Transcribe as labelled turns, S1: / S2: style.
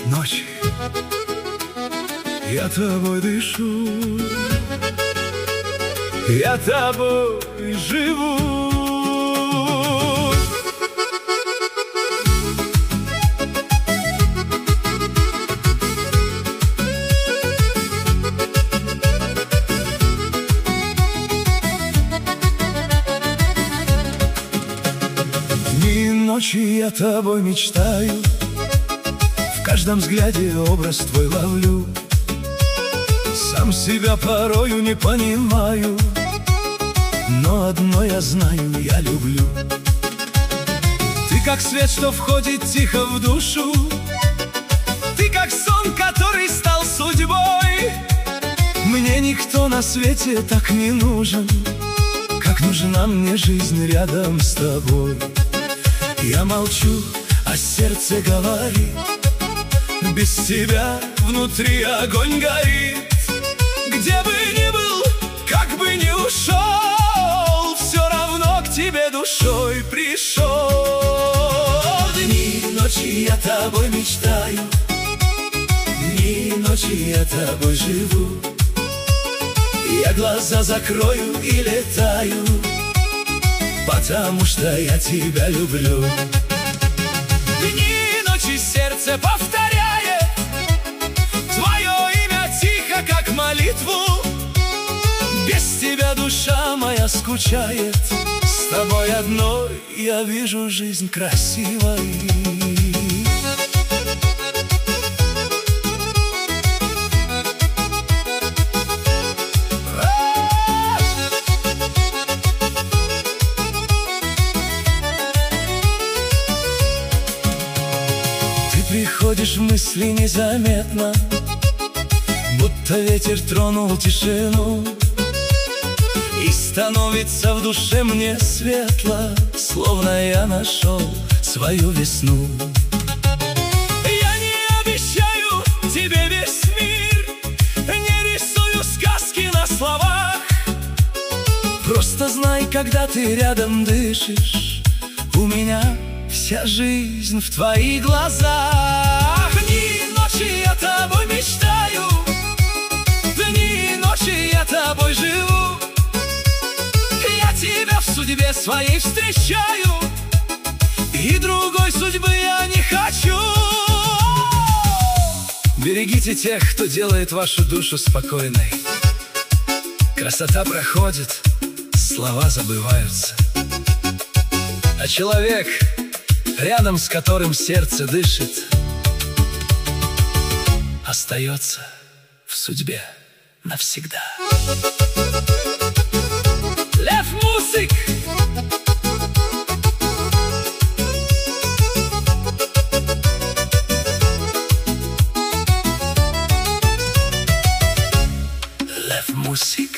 S1: ночи я тобой дышу, я тобой живу. Дни и ночи я тобой мечтаю, в каждом взгляде образ твой ловлю. Сам себя порою не понимаю, но одно я знаю, я люблю. Ты как свет, что входит тихо в душу, ты как сон, который стал судьбой. Мне никто на свете так не нужен, как нужна мне жизнь рядом с тобой. Я молчу, а сердце говорит, без тебя внутри огонь горит. Где бы ни был, как бы ни ушел, все равно к тебе душой пришел. Дни и ночи я тобой мечтаю, дни и ночи я тобой живу. Я глаза закрою и летаю, потому что я тебя люблю. Дни и ночи сердце повторяет твое имя тихо, как молитву. Без тебя душа моя скучает, с тобой одной я вижу жизнь красивой. Приходишь в мысли незаметно, будто ветер тронул тишину, и становится в душе мне светло, словно я нашел свою весну. Я не обещаю тебе весь мир, не рисую сказки на словах. Просто знай, когда ты рядом дышишь, у меня вся жизнь в твоих глазах. Дни и ночи я тобой мечтаю, дни и ночи я тобой живу. Я тебя в судьбе своей встречаю, и другой судьбы я не хочу. Берегите тех, кто делает вашу душу спокойной. Красота проходит, слова забываются, а человек, рядом с которым сердце дышит, остается в судьбе навсегда. Лев Мусик! Лев Мусик.